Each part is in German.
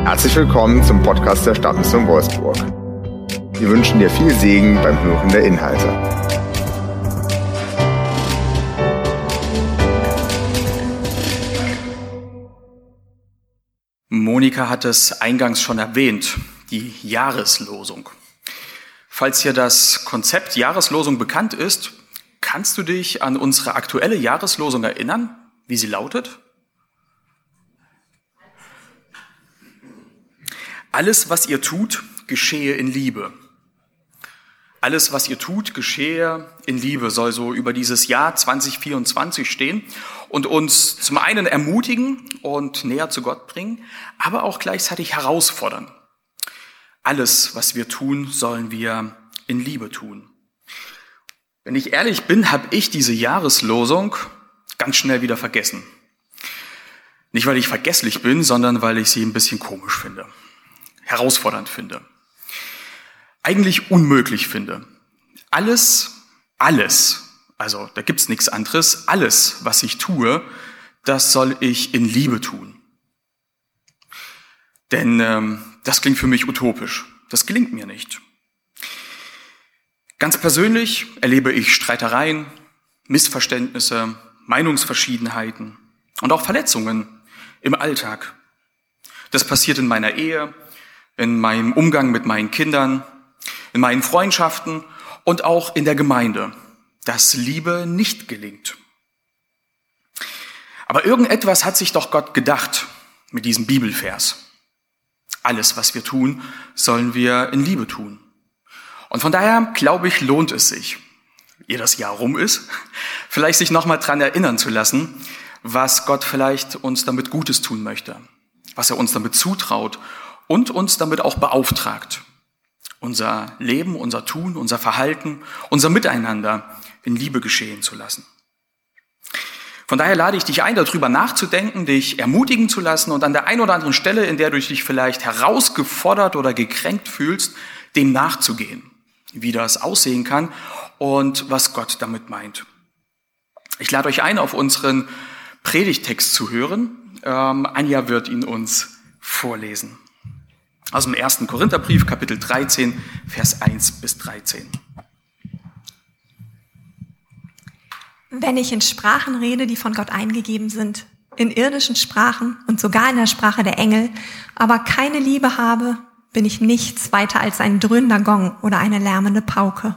Herzlich willkommen zum Podcast der Stadtmission Wolfsburg. Wir wünschen dir viel Segen beim Hören der Inhalte. Monika hat es eingangs schon erwähnt, die Jahreslosung. Falls dir das Konzept Jahreslosung bekannt ist, kannst du dich an unsere aktuelle Jahreslosung erinnern, wie sie lautet? Alles, was ihr tut, geschehe in Liebe. Alles, was ihr tut, geschehe in Liebe, soll so über dieses Jahr 2024 stehen und uns zum einen ermutigen und näher zu Gott bringen, aber auch gleichzeitig herausfordern. Alles, was wir tun, sollen wir in Liebe tun. Wenn ich ehrlich bin, habe ich diese Jahreslosung ganz schnell wieder vergessen. Nicht, weil ich vergesslich bin, sondern weil ich sie ein bisschen komisch finde, herausfordernd finde, eigentlich unmöglich finde. Alles, also da gibt's nichts anderes, alles, was ich tue, das soll ich in Liebe tun. Denn das klingt für mich utopisch. Das gelingt mir nicht. Ganz persönlich erlebe ich Streitereien, Missverständnisse, Meinungsverschiedenheiten und auch Verletzungen im Alltag. Das passiert in meiner Ehe, in meinem Umgang mit meinen Kindern, in meinen Freundschaften und auch in der Gemeinde, dass Liebe nicht gelingt. Aber irgendetwas hat sich doch Gott gedacht mit diesem Bibelvers. Alles, was wir tun, sollen wir in Liebe tun. Und von daher, glaube ich, lohnt es sich, ehe das Jahr rum ist, vielleicht sich nochmal dran erinnern zu lassen, was Gott vielleicht uns damit Gutes tun möchte, was er uns damit zutraut und uns damit auch beauftragt, unser Leben, unser Tun, unser Verhalten, unser Miteinander in Liebe geschehen zu lassen. Von daher lade ich dich ein, darüber nachzudenken, dich ermutigen zu lassen und an der einen oder anderen Stelle, in der du dich vielleicht herausgefordert oder gekränkt fühlst, dem nachzugehen, wie das aussehen kann und was Gott damit meint. Ich lade euch ein, auf unseren Predigttext zu hören. Anja wird ihn uns vorlesen. Aus dem 1. Korintherbrief, Kapitel 13, Vers 1 bis 13. Wenn ich in Sprachen rede, die von Gott eingegeben sind, in irdischen Sprachen und sogar in der Sprache der Engel, aber keine Liebe habe, bin ich nichts weiter als ein dröhnender Gong oder eine lärmende Pauke.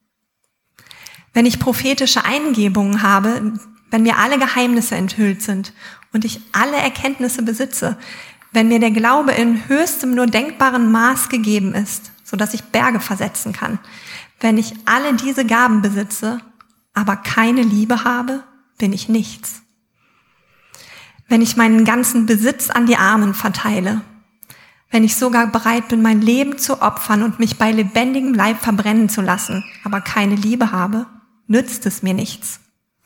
Wenn ich prophetische Eingebungen habe, wenn mir alle Geheimnisse enthüllt sind und ich alle Erkenntnisse besitze, wenn mir der Glaube in höchstem nur denkbaren Maß gegeben ist, sodass ich Berge versetzen kann, wenn ich alle diese Gaben besitze, aber keine Liebe habe, bin ich nichts. Wenn ich meinen ganzen Besitz an die Armen verteile, wenn ich sogar bereit bin, mein Leben zu opfern und mich bei lebendigem Leib verbrennen zu lassen, aber keine Liebe habe, nützt es mir nichts.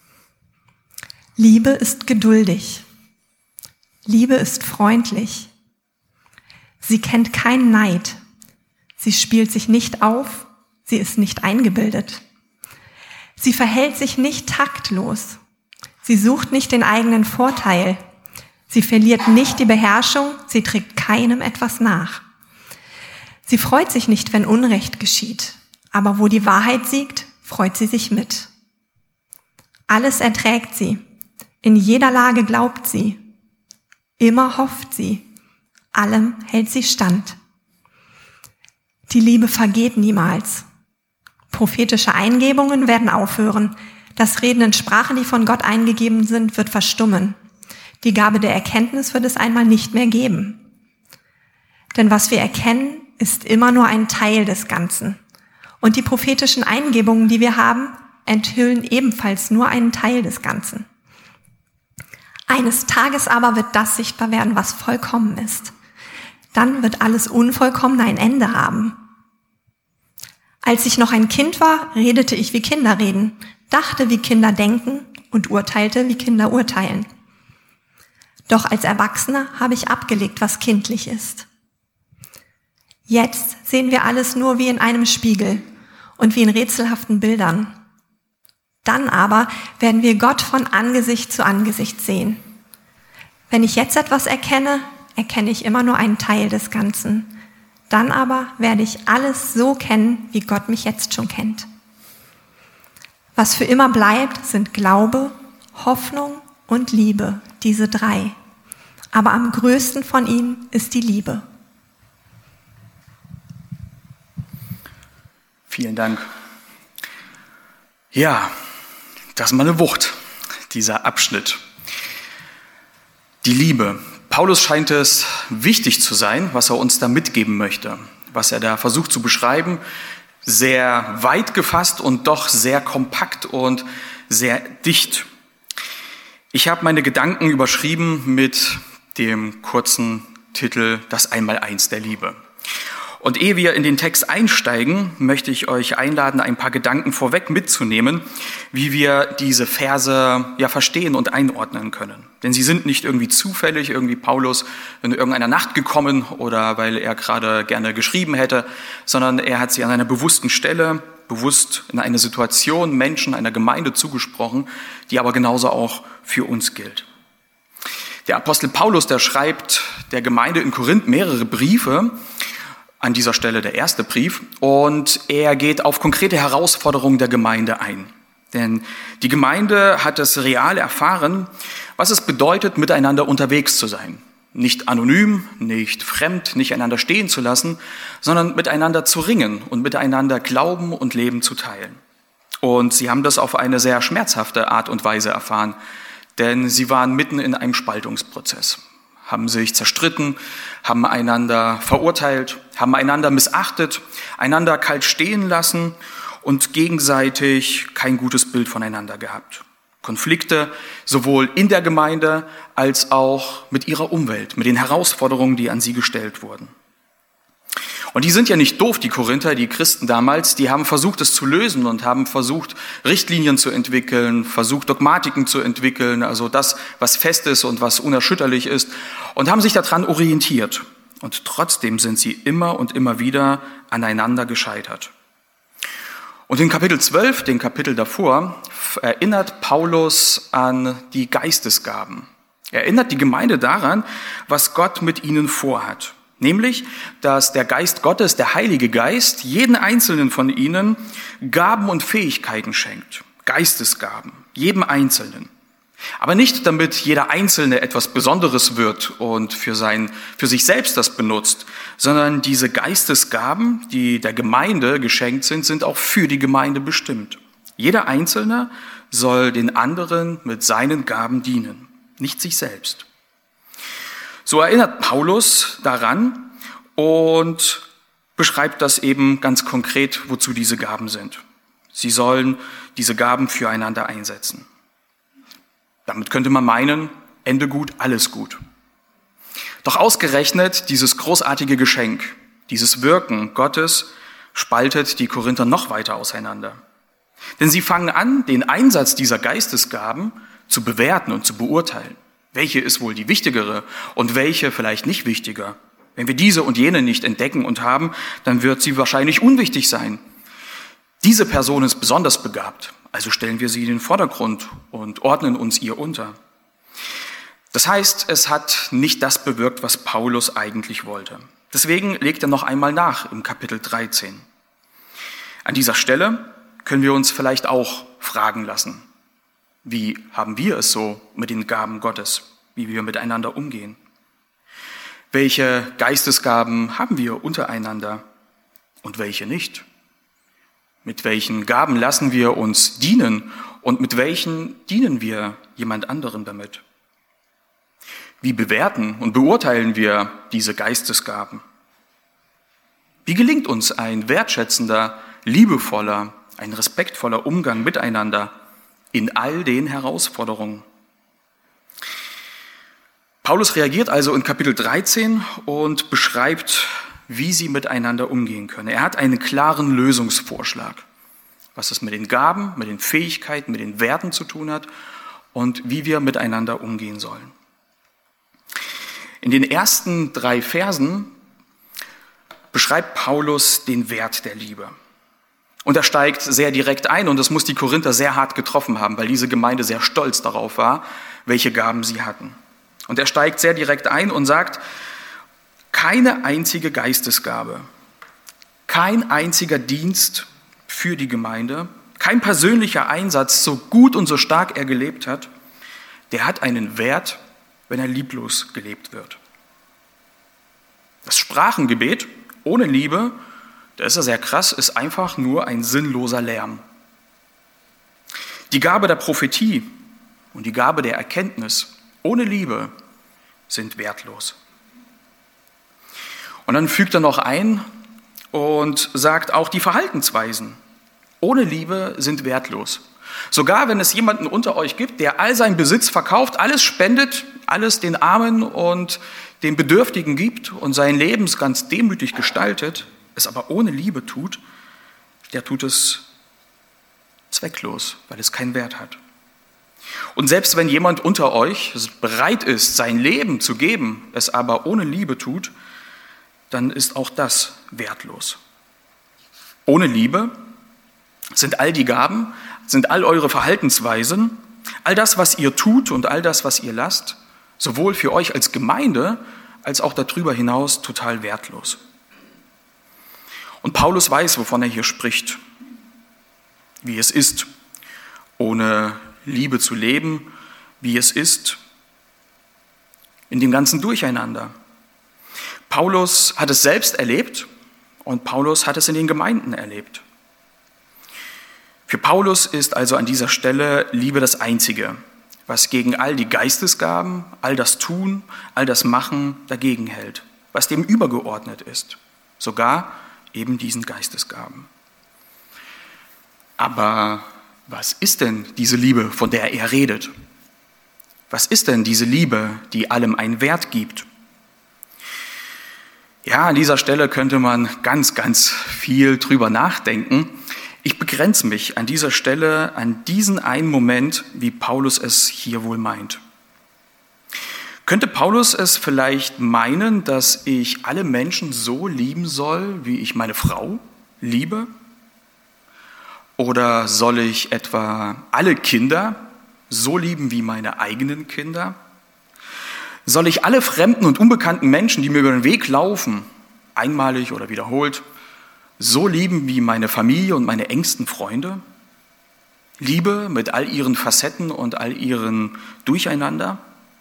Liebe ist geduldig. Liebe ist freundlich. Sie kennt keinen Neid. Sie spielt sich nicht auf. Sie ist nicht eingebildet. Sie verhält sich nicht taktlos. Sie sucht nicht den eigenen Vorteil. Sie verliert nicht die Beherrschung. Sie trägt keinem etwas nach. Sie freut sich nicht, wenn Unrecht geschieht. Aber wo die Wahrheit siegt, freut sie sich mit. Alles erträgt sie. In jeder Lage glaubt sie. Immer hofft sie. Allem hält sie stand. Die Liebe vergeht niemals. Prophetische Eingebungen werden aufhören. Das Reden in Sprachen, die von Gott eingegeben sind, wird verstummen. Die Gabe der Erkenntnis wird es einmal nicht mehr geben. Denn was wir erkennen, ist immer nur ein Teil des Ganzen. Und die prophetischen Eingebungen, die wir haben, enthüllen ebenfalls nur einen Teil des Ganzen. Eines Tages aber wird das sichtbar werden, was vollkommen ist. Dann wird alles Unvollkommene ein Ende haben. Als ich noch ein Kind war, redete ich, wie Kinder reden, dachte, wie Kinder denken und urteilte, wie Kinder urteilen. Doch als Erwachsener habe ich abgelegt, was kindlich ist. Jetzt sehen wir alles nur wie in einem Spiegel und wie in rätselhaften Bildern. Dann aber werden wir Gott von Angesicht zu Angesicht sehen. Wenn ich jetzt etwas erkenne, erkenne ich immer nur einen Teil des Ganzen. Dann aber werde ich alles so kennen, wie Gott mich jetzt schon kennt. Was für immer bleibt, sind Glaube, Hoffnung und Liebe, diese 3. Aber am größten von ihnen ist die Liebe. Vielen Dank. Ja, das ist mal eine Wucht, dieser Abschnitt. Die Liebe. Paulus scheint es wichtig zu sein, was er uns da mitgeben möchte, was er da versucht zu beschreiben. Sehr weit gefasst und doch sehr kompakt und sehr dicht. Ich habe meine Gedanken überschrieben mit dem kurzen Titel Das Einmaleins der Liebe. Und ehe wir in den Text einsteigen, möchte ich euch einladen, ein paar Gedanken vorweg mitzunehmen, wie wir diese Verse verstehen und einordnen können. Denn sie sind nicht irgendwie zufällig, irgendwie Paulus in irgendeiner Nacht gekommen oder weil er gerade gerne geschrieben hätte, sondern er hat sie an einer bewussten Stelle, bewusst in eine Situation, Menschen, einer Gemeinde zugesprochen, die aber genauso auch für uns gilt. Der Apostel Paulus, der schreibt der Gemeinde in Korinth mehrere Briefe, an dieser Stelle der erste Brief, und er geht auf konkrete Herausforderungen der Gemeinde ein. Denn die Gemeinde hat es real erfahren, was es bedeutet, miteinander unterwegs zu sein. Nicht anonym, nicht fremd, nicht einander stehen zu lassen, sondern miteinander zu ringen und miteinander Glauben und Leben zu teilen. Und sie haben das auf eine sehr schmerzhafte Art und Weise erfahren, denn sie waren mitten in einem Spaltungsprozess. Haben sich zerstritten, haben einander verurteilt, haben einander missachtet, einander kalt stehen lassen und gegenseitig kein gutes Bild voneinander gehabt. Konflikte sowohl in der Gemeinde als auch mit ihrer Umwelt, mit den Herausforderungen, die an sie gestellt wurden. Und die sind ja nicht doof, die Korinther, die Christen damals, die haben versucht, es zu lösen und haben versucht, Richtlinien zu entwickeln, versucht, Dogmatiken zu entwickeln, also das, was fest ist und was unerschütterlich ist, und haben sich daran orientiert. Und trotzdem sind sie immer und immer wieder aneinander gescheitert. Und in Kapitel 12, dem Kapitel davor, erinnert Paulus an die Geistesgaben. Er erinnert die Gemeinde daran, was Gott mit ihnen vorhat. Nämlich, dass der Geist Gottes, der Heilige Geist, jeden einzelnen von ihnen Gaben und Fähigkeiten schenkt. Geistesgaben, jedem Einzelnen. Aber nicht, damit jeder Einzelne etwas Besonderes wird und für sich selbst das benutzt, sondern diese Geistesgaben, die der Gemeinde geschenkt sind, sind auch für die Gemeinde bestimmt. Jeder Einzelne soll den anderen mit seinen Gaben dienen, nicht sich selbst. So erinnert Paulus daran und beschreibt das eben ganz konkret, wozu diese Gaben sind. Sie sollen diese Gaben füreinander einsetzen. Damit könnte man meinen, Ende gut, alles gut. Doch ausgerechnet dieses großartige Geschenk, dieses Wirken Gottes, spaltet die Korinther noch weiter auseinander. Denn sie fangen an, den Einsatz dieser Geistesgaben zu bewerten und zu beurteilen. Welche ist wohl die wichtigere und welche vielleicht nicht wichtiger? Wenn wir diese und jene nicht entdecken und haben, dann wird sie wahrscheinlich unwichtig sein. Diese Person ist besonders begabt, also stellen wir sie in den Vordergrund und ordnen uns ihr unter. Das heißt, es hat nicht das bewirkt, was Paulus eigentlich wollte. Deswegen legt er noch einmal nach im Kapitel 13. An dieser Stelle können wir uns vielleicht auch fragen lassen: Wie haben wir es so mit den Gaben Gottes, wie wir miteinander umgehen? Welche Geistesgaben haben wir untereinander und welche nicht? Mit welchen Gaben lassen wir uns dienen und mit welchen dienen wir jemand anderem damit? Wie bewerten und beurteilen wir diese Geistesgaben? Wie gelingt uns ein wertschätzender, liebevoller, ein respektvoller Umgang miteinander in all den Herausforderungen? Paulus reagiert also in Kapitel 13 und beschreibt, wie sie miteinander umgehen können. Er hat einen klaren Lösungsvorschlag, was es mit den Gaben, mit den Fähigkeiten, mit den Werten zu tun hat und wie wir miteinander umgehen sollen. In den ersten 3 Versen beschreibt Paulus den Wert der Liebe. Und er steigt sehr direkt ein, und das muss die Korinther sehr hart getroffen haben, weil diese Gemeinde sehr stolz darauf war, welche Gaben sie hatten. Und er steigt sehr direkt ein und sagt, keine einzige Geistesgabe, kein einziger Dienst für die Gemeinde, kein persönlicher Einsatz, so gut und so stark er gelebt hat, der hat einen Wert, wenn er lieblos gelebt wird. Das Sprachengebet ohne Liebe, das ist ja sehr krass, ist einfach nur ein sinnloser Lärm. Die Gabe der Prophetie und die Gabe der Erkenntnis ohne Liebe sind wertlos. Und dann fügt er noch ein und sagt, auch die Verhaltensweisen ohne Liebe sind wertlos. Sogar wenn es jemanden unter euch gibt, der all seinen Besitz verkauft, alles spendet, alles den Armen und den Bedürftigen gibt und sein Leben ganz demütig gestaltet, es aber ohne Liebe tut, der tut es zwecklos, weil es keinen Wert hat. Und selbst wenn jemand unter euch bereit ist, sein Leben zu geben, es aber ohne Liebe tut, dann ist auch das wertlos. Ohne Liebe sind all die Gaben, sind all eure Verhaltensweisen, all das, was ihr tut und all das, was ihr lasst, sowohl für euch als Gemeinde als auch darüber hinaus total wertlos. Und Paulus weiß, wovon er hier spricht, wie es ist, ohne Liebe zu leben, wie es ist, in dem ganzen Durcheinander. Paulus hat es selbst erlebt und Paulus hat es in den Gemeinden erlebt. Für Paulus ist also an dieser Stelle Liebe das Einzige, was gegen all die Geistesgaben, all das Tun, all das Machen dagegen hält, was dem übergeordnet ist, sogar eben diesen Geistesgaben. Aber was ist denn diese Liebe, von der er redet? Was ist denn diese Liebe, die allem einen Wert gibt? Ja, an dieser Stelle könnte man ganz, ganz viel drüber nachdenken. Ich begrenze mich an dieser Stelle an diesen einen Moment, wie Paulus es hier wohl meint. Könnte Paulus es vielleicht meinen, dass ich alle Menschen so lieben soll, wie ich meine Frau liebe? Oder soll ich etwa alle Kinder so lieben wie meine eigenen Kinder? Soll ich alle fremden und unbekannten Menschen, die mir über den Weg laufen, einmalig oder wiederholt, so lieben wie meine Familie und meine engsten Freunde? Liebe mit all ihren Facetten und all ihren Durcheinander?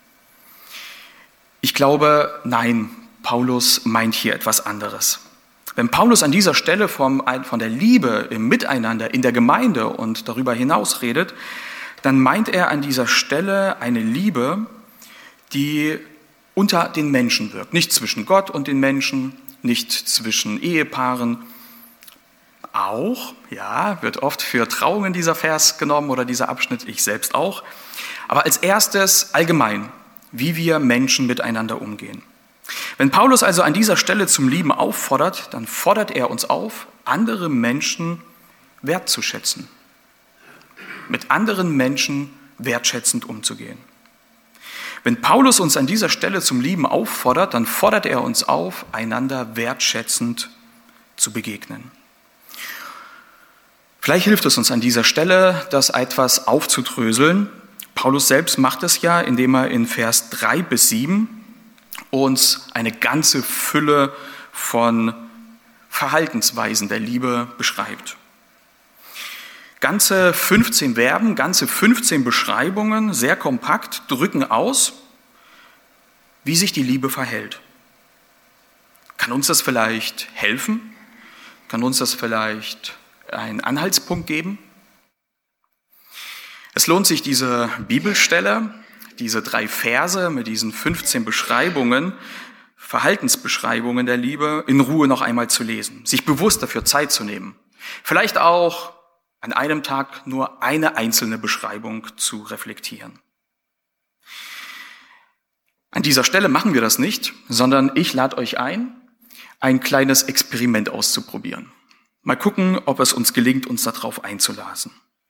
Ich glaube, nein, Paulus meint hier etwas anderes. Wenn Paulus an dieser Stelle von der Liebe im Miteinander in der Gemeinde und darüber hinaus redet, dann meint er an dieser Stelle eine Liebe, die unter den Menschen wirkt. Nicht zwischen Gott und den Menschen, nicht zwischen Ehepaaren. Auch, ja, wird oft für Trauungen dieser Vers genommen oder dieser Abschnitt, ich selbst auch. Aber als erstes allgemein, wie wir Menschen miteinander umgehen. Wenn Paulus also an dieser Stelle zum Lieben auffordert, dann fordert er uns auf, andere Menschen wertzuschätzen. Mit anderen Menschen wertschätzend umzugehen. Wenn Paulus uns an dieser Stelle zum Lieben auffordert, dann fordert er uns auf, einander wertschätzend zu begegnen. Vielleicht hilft es uns an dieser Stelle, das etwas aufzudröseln. Paulus selbst macht es ja, indem er in Vers 3 bis 7 uns eine ganze Fülle von Verhaltensweisen der Liebe beschreibt. Ganze 15 Verben, ganze 15 Beschreibungen, sehr kompakt, drücken aus, wie sich die Liebe verhält. Kann uns das vielleicht helfen? Kann uns das vielleicht einen Anhaltspunkt geben? Es lohnt sich, diese Bibelstelle, diese 3 Verse mit diesen 15 Beschreibungen, Verhaltensbeschreibungen der Liebe, in Ruhe noch einmal zu lesen, sich bewusst dafür Zeit zu nehmen. Vielleicht auch an einem Tag nur eine einzelne Beschreibung zu reflektieren. An dieser Stelle machen wir das nicht, sondern ich lade euch ein kleines Experiment auszuprobieren. Mal gucken, ob es uns gelingt, uns darauf einzulassen.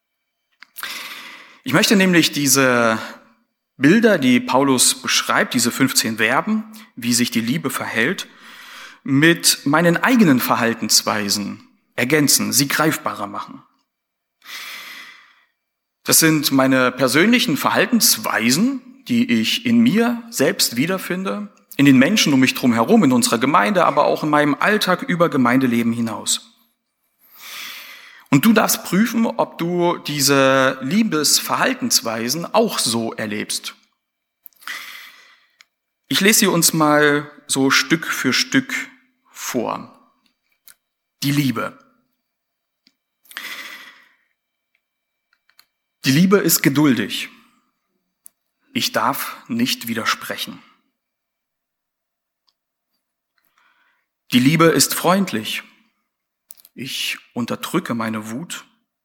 Ich möchte nämlich diese Bilder, die Paulus beschreibt, diese 15 Verben, wie sich die Liebe verhält, mit meinen eigenen Verhaltensweisen ergänzen, sie greifbarer machen. Das sind meine persönlichen Verhaltensweisen, die ich in mir selbst wiederfinde, in den Menschen um mich drum herum, in unserer Gemeinde, aber auch in meinem Alltag über Gemeindeleben hinaus. Und du darfst prüfen, ob du diese Liebesverhaltensweisen auch so erlebst. Ich lese sie uns mal so Stück für Stück vor. Die Liebe. Die Liebe ist geduldig. Ich darf nicht widersprechen. Die Liebe ist freundlich. Ich unterdrücke meine Wut.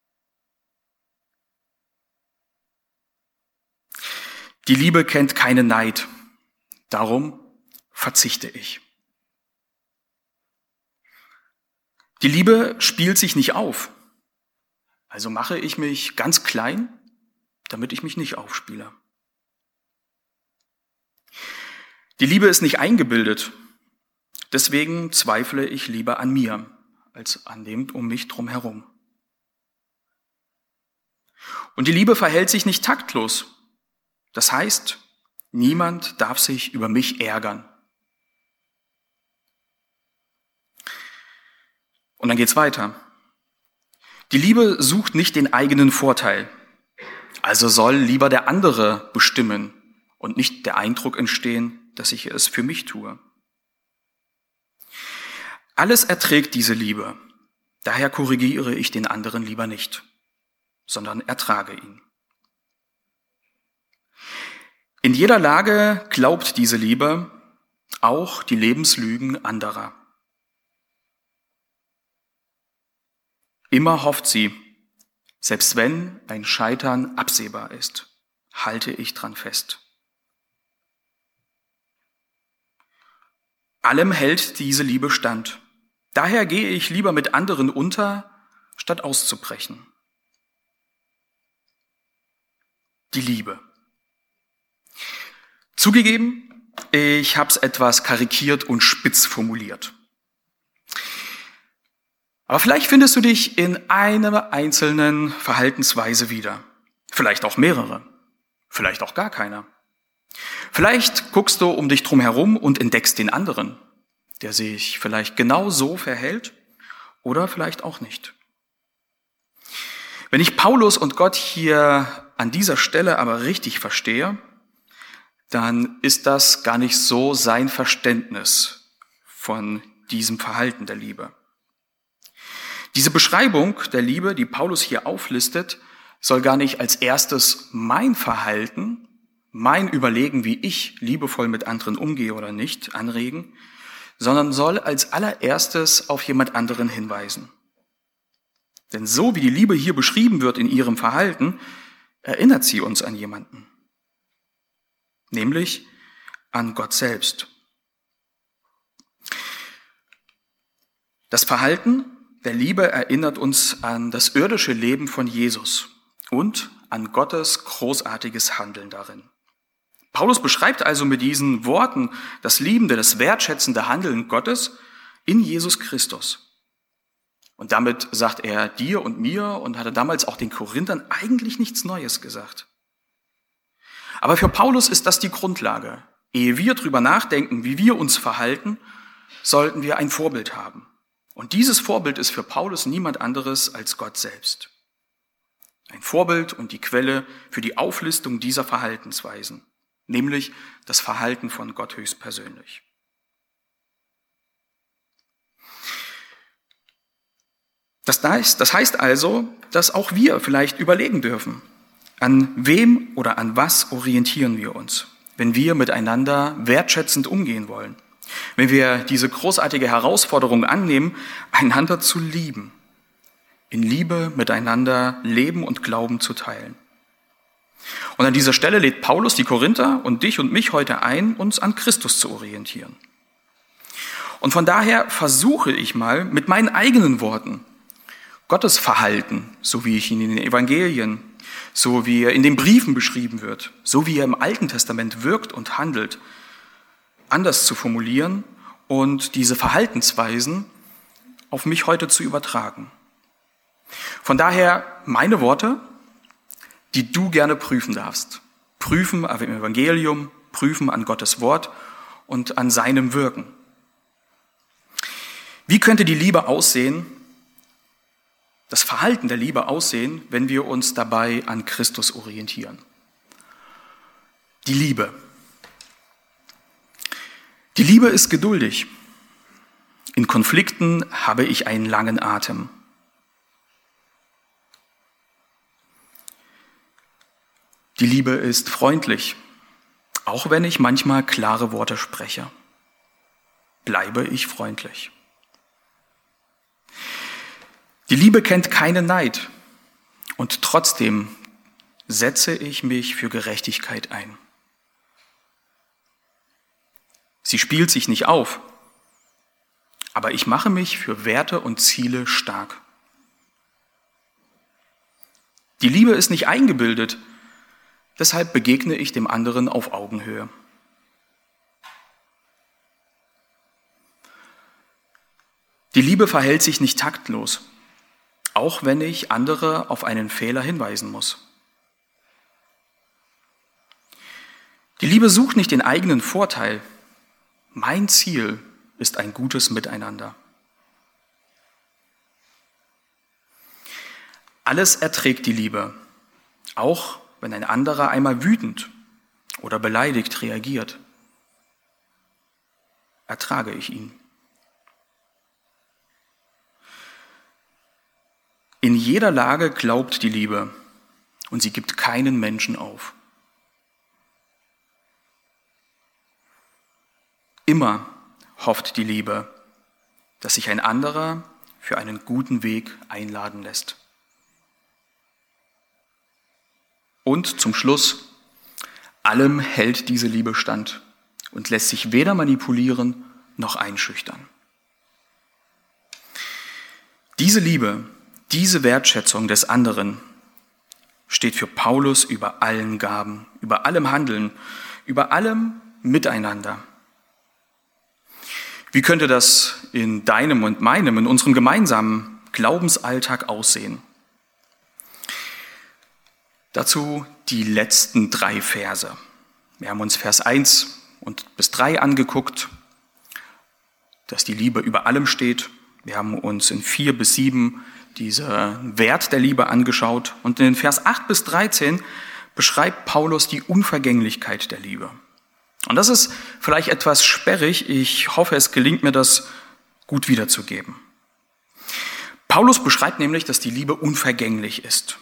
Die Liebe kennt keinen Neid. Darum verzichte ich. Die Liebe spielt sich nicht auf. Also mache ich mich ganz klein, damit ich mich nicht aufspiele. Die Liebe ist nicht eingebildet. Deswegen zweifle ich lieber an mir, als an dem um mich drum herum. Und die Liebe verhält sich nicht taktlos. Das heißt, niemand darf sich über mich ärgern. Und dann geht's weiter. Die Liebe sucht nicht den eigenen Vorteil. Also soll lieber der andere bestimmen und nicht der Eindruck entstehen, dass ich es für mich tue. Alles erträgt diese Liebe. Daher korrigiere ich den anderen lieber nicht, sondern ertrage ihn. In jeder Lage glaubt diese Liebe auch die Lebenslügen anderer. Immer hofft sie, selbst wenn ein Scheitern absehbar ist, halte ich dran fest. Allem hält diese Liebe stand. Daher gehe ich lieber mit anderen unter, statt auszubrechen. Die Liebe. Zugegeben, ich habe es etwas karikiert und spitz formuliert. Aber vielleicht findest du dich in einer einzelnen Verhaltensweise wieder. Vielleicht auch mehrere. Vielleicht auch gar keiner. Vielleicht guckst du um dich drum herum und entdeckst den anderen, der sich vielleicht genau so verhält oder vielleicht auch nicht. Wenn ich Paulus und Gott hier an dieser Stelle aber richtig verstehe, dann ist das gar nicht so sein Verständnis von diesem Verhalten der Liebe. Diese Beschreibung der Liebe, die Paulus hier auflistet, soll gar nicht als erstes mein Verhalten, mein Überlegen, wie ich liebevoll mit anderen umgehe oder nicht, anregen, sondern soll als allererstes auf jemand anderen hinweisen. Denn so wie die Liebe hier beschrieben wird in ihrem Verhalten, erinnert sie uns an jemanden, nämlich an Gott selbst. Das Verhalten der Liebe erinnert uns an das irdische Leben von Jesus und an Gottes großartiges Handeln darin. Paulus beschreibt also mit diesen Worten das liebende, das wertschätzende Handeln Gottes in Jesus Christus. Und damit sagt er dir und mir und hatte damals auch den Korinthern eigentlich nichts Neues gesagt. Aber für Paulus ist das die Grundlage. Ehe wir drüber nachdenken, wie wir uns verhalten, sollten wir ein Vorbild haben. Und dieses Vorbild ist für Paulus niemand anderes als Gott selbst. Ein Vorbild und die Quelle für die Auflistung dieser Verhaltensweisen, nämlich das Verhalten von Gott höchstpersönlich. Das heißt also, dass auch wir vielleicht überlegen dürfen, an wem oder an was orientieren wir uns, wenn wir miteinander wertschätzend umgehen wollen. Wenn wir diese großartige Herausforderung annehmen, einander zu lieben, in Liebe miteinander Leben und Glauben zu teilen. Und an dieser Stelle lädt Paulus die Korinther und dich und mich heute ein, uns an Christus zu orientieren. Und von daher versuche ich mal mit meinen eigenen Worten Gottes Verhalten, so wie ich ihn in den Evangelien, so wie er in den Briefen beschrieben wird, so wie er im Alten Testament wirkt und handelt, anders zu formulieren und diese Verhaltensweisen auf mich heute zu übertragen. Von daher meine Worte, die du gerne prüfen darfst, Prüfen am Evangelium, prüfen an Gottes Wort und an seinem Wirken. Wie könnte die Liebe aussehen, das Verhalten der Liebe aussehen, wenn wir uns dabei an Christus orientieren? Die Liebe. Die Liebe ist geduldig. In Konflikten habe ich einen langen Atem. Die Liebe ist freundlich, auch wenn ich manchmal klare Worte spreche. Bleibe ich freundlich. Die Liebe kennt keinen Neid und trotzdem setze ich mich für Gerechtigkeit ein. Sie spielt sich nicht auf, aber ich mache mich für Werte und Ziele stark. Die Liebe ist nicht eingebildet, deshalb begegne ich dem anderen auf Augenhöhe. Die Liebe verhält sich nicht taktlos, auch wenn ich andere auf einen Fehler hinweisen muss. Die Liebe sucht nicht den eigenen Vorteil. Mein Ziel ist ein gutes Miteinander. Alles erträgt die Liebe, auch wenn ein anderer einmal wütend oder beleidigt reagiert. Ertrage ich ihn. In jeder Lage glaubt die Liebe und sie gibt keinen Menschen auf. Immer hofft die Liebe, dass sich ein anderer für einen guten Weg einladen lässt. Und zum Schluss, allem hält diese Liebe stand und lässt sich weder manipulieren noch einschüchtern. Diese Liebe, diese Wertschätzung des anderen steht für Paulus über allen Gaben, über allem Handeln, über allem Miteinander. Wie könnte das in deinem und meinem, in unserem gemeinsamen Glaubensalltag aussehen? Dazu die letzten 3 Verse. Wir haben uns Vers 1 und bis 3 angeguckt, dass die Liebe über allem steht. Wir haben uns in 4 bis 7 diesen Wert der Liebe angeschaut. Und in den Vers 8 bis 13 beschreibt Paulus die Unvergänglichkeit der Liebe. Und das ist vielleicht etwas sperrig. Ich hoffe, es gelingt mir, das gut wiederzugeben. Paulus beschreibt nämlich, dass die Liebe unvergänglich ist.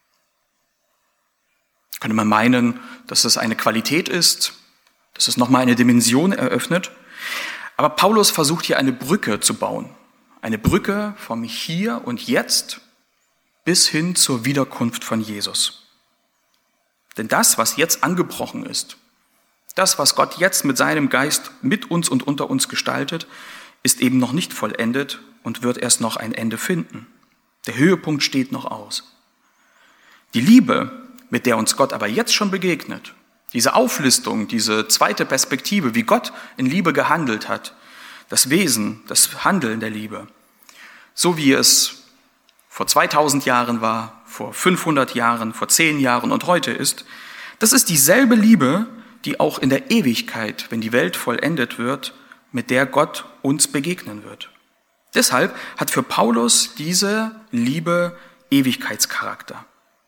Könnte man meinen, dass es eine Qualität ist, dass es nochmal eine Dimension eröffnet. Aber Paulus versucht hier eine Brücke zu bauen. Eine Brücke vom Hier und Jetzt bis hin zur Wiederkunft von Jesus. Denn das, was jetzt angebrochen ist, das, was Gott jetzt mit seinem Geist mit uns und unter uns gestaltet, ist eben noch nicht vollendet und wird erst noch ein Ende finden. Der Höhepunkt steht noch aus. Die Liebe, mit der uns Gott aber jetzt schon begegnet, diese Auflistung, diese zweite Perspektive, wie Gott in Liebe gehandelt hat, das Wesen, das Handeln der Liebe, so wie es vor 2000 Jahren war, vor 500 Jahren, vor 10 Jahren und heute ist, das ist dieselbe Liebe, die auch in der Ewigkeit, wenn die Welt vollendet wird, mit der Gott uns begegnen wird. Deshalb hat für Paulus diese Liebe Ewigkeitscharakter.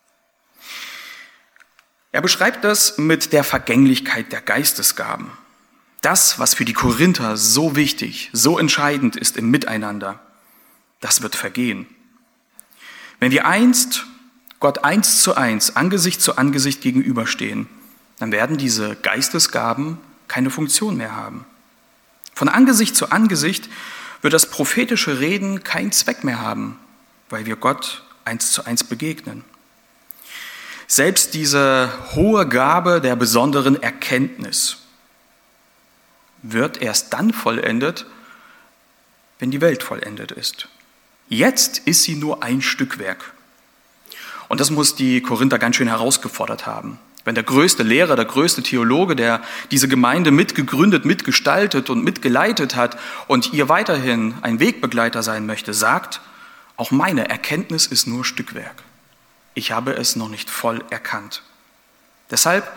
Er beschreibt das mit der Vergänglichkeit der Geistesgaben. Das, was für die Korinther so wichtig, so entscheidend ist im Miteinander, das wird vergehen. Wenn wir einst Gott 1:1, Angesicht zu Angesicht gegenüberstehen, dann werden diese Geistesgaben keine Funktion mehr haben. Von Angesicht zu Angesicht wird das prophetische Reden keinen Zweck mehr haben, weil wir Gott 1:1 begegnen. Selbst diese hohe Gabe der besonderen Erkenntnis wird erst dann vollendet, wenn die Welt vollendet ist. Jetzt ist sie nur ein Stückwerk. Und das muss die Korinther ganz schön herausgefordert haben. Wenn der größte Lehrer, der größte Theologe, der diese Gemeinde mitgegründet, mitgestaltet und mitgeleitet hat und ihr weiterhin ein Wegbegleiter sein möchte, sagt, auch meine Erkenntnis ist nur Stückwerk. Ich habe es noch nicht voll erkannt. Deshalb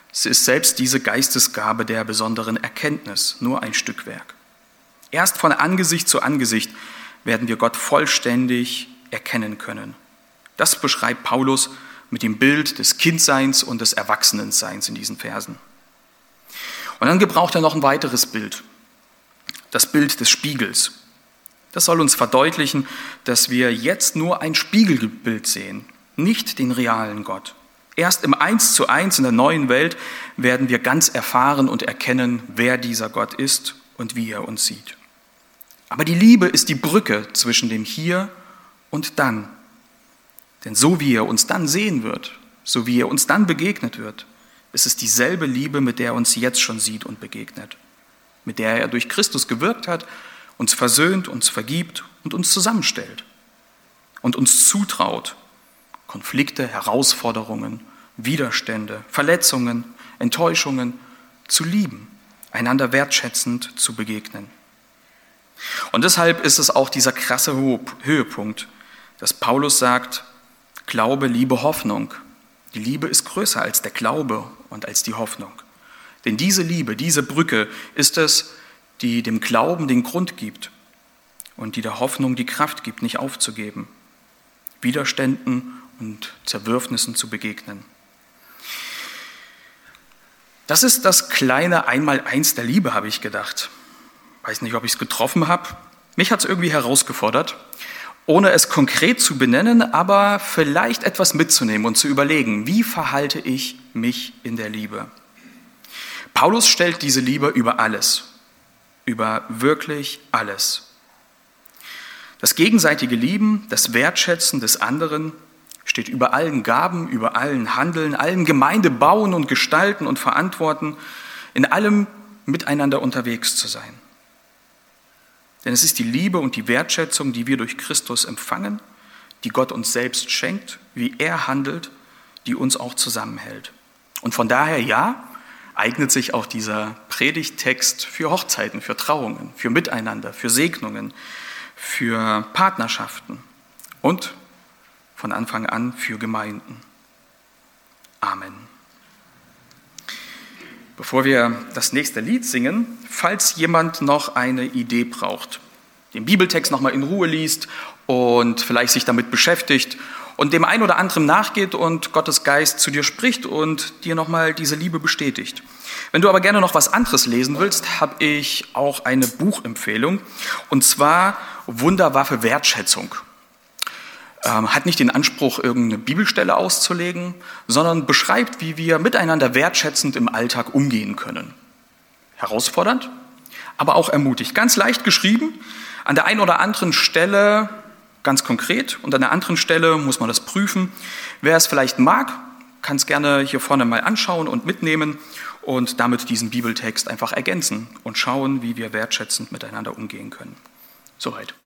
Es ist selbst diese Geistesgabe der besonderen Erkenntnis, nur ein Stückwerk. Erst von Angesicht zu Angesicht werden wir Gott vollständig erkennen können. Das beschreibt Paulus mit dem Bild des Kindseins und des Erwachsenenseins in diesen Versen. Und dann gebraucht er noch ein weiteres Bild, das Bild des Spiegels. Das soll uns verdeutlichen, dass wir jetzt nur ein Spiegelbild sehen, nicht den realen Gott. Erst im 1:1 in der neuen Welt werden wir ganz erfahren und erkennen, wer dieser Gott ist und wie er uns sieht. Aber die Liebe ist die Brücke zwischen dem Hier und Dann. Denn so wie er uns dann sehen wird, so wie er uns dann begegnet wird, ist es dieselbe Liebe, mit der er uns jetzt schon sieht und begegnet. Mit der er durch Christus gewirkt hat, uns versöhnt, uns vergibt und uns zusammenstellt. Und uns zutraut, Konflikte, Herausforderungen, Widerstände, Verletzungen, Enttäuschungen zu lieben, einander wertschätzend zu begegnen. Und deshalb ist es auch dieser krasse Höhepunkt, dass Paulus sagt, Glaube, Liebe, Hoffnung. Die Liebe ist größer als der Glaube und als die Hoffnung. Denn diese Liebe, diese Brücke ist es, die dem Glauben den Grund gibt und die der Hoffnung die Kraft gibt, nicht aufzugeben, Widerständen und Zerwürfnissen zu begegnen. Das ist das kleine Einmaleins der Liebe, habe ich gedacht. Weiß nicht, ob ich es getroffen habe. Mich hat es irgendwie herausgefordert, ohne es konkret zu benennen, aber vielleicht etwas mitzunehmen und zu überlegen, wie verhalte ich mich in der Liebe? Paulus stellt diese Liebe über alles, über wirklich alles. Das gegenseitige Lieben, das Wertschätzen des anderen steht über allen Gaben, über allen Handeln, allem Gemeindebauen und Gestalten und Verantworten, in allem miteinander unterwegs zu sein. Denn es ist die Liebe und die Wertschätzung, die wir durch Christus empfangen, die Gott uns selbst schenkt, wie er handelt, die uns auch zusammenhält. Und von daher, ja, eignet sich auch dieser Predigttext für Hochzeiten, für Trauungen, für Miteinander, für Segnungen, für Partnerschaften und von Anfang an für Gemeinden. Amen. Bevor wir das nächste Lied singen, falls jemand noch eine Idee braucht, den Bibeltext nochmal in Ruhe liest und vielleicht sich damit beschäftigt und dem einen oder anderen nachgeht und Gottes Geist zu dir spricht und dir nochmal diese Liebe bestätigt. Wenn du aber gerne noch was anderes lesen willst, habe ich auch eine Buchempfehlung, und zwar Wunderwaffe Wertschätzung. Hat nicht den Anspruch, irgendeine Bibelstelle auszulegen, sondern beschreibt, wie wir miteinander wertschätzend im Alltag umgehen können. Herausfordernd, aber auch ermutigt. Ganz leicht geschrieben, an der einen oder anderen Stelle ganz konkret und an der anderen Stelle muss man das prüfen. Wer es vielleicht mag, kann es gerne hier vorne mal anschauen und mitnehmen und damit diesen Bibeltext einfach ergänzen und schauen, wie wir wertschätzend miteinander umgehen können. Soweit.